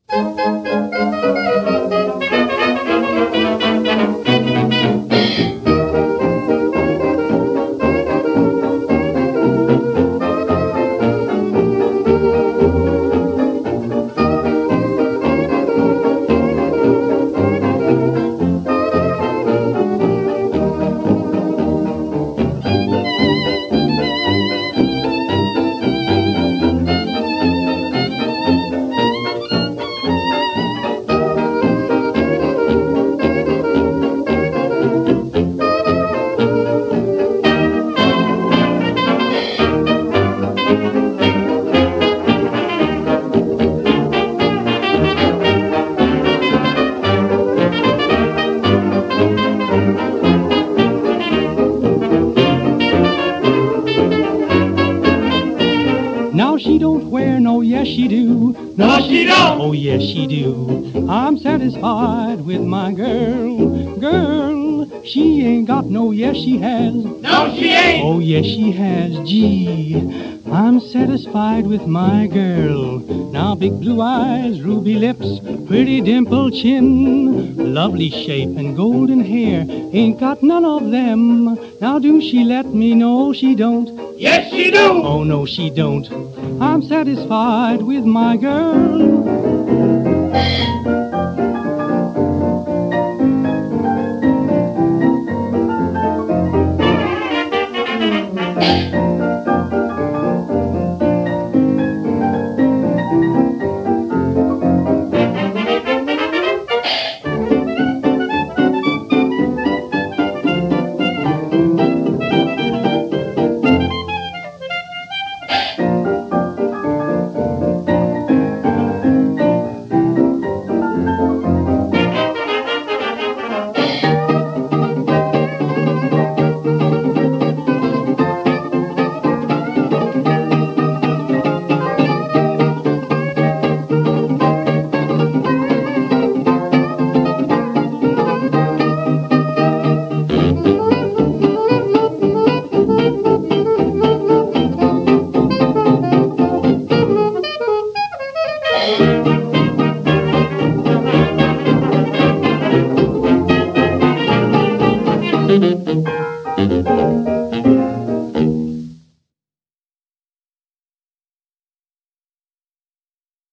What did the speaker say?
Now she don't wear no, yes she do. No, she don't. Oh, yes she do. I'm satisfied with my girl. Girl, she ain't got no, yes she has. No, she ain't. Oh, yes she has. Gee, I'm satisfied with my girl. Now big blue eyes, ruby lips, pretty dimple chin, lovely shape and golden hair, ain't got none of them. Now do she let me know she don't? Yes, she do. Oh, no, she don't. I'm satisfied with my girl.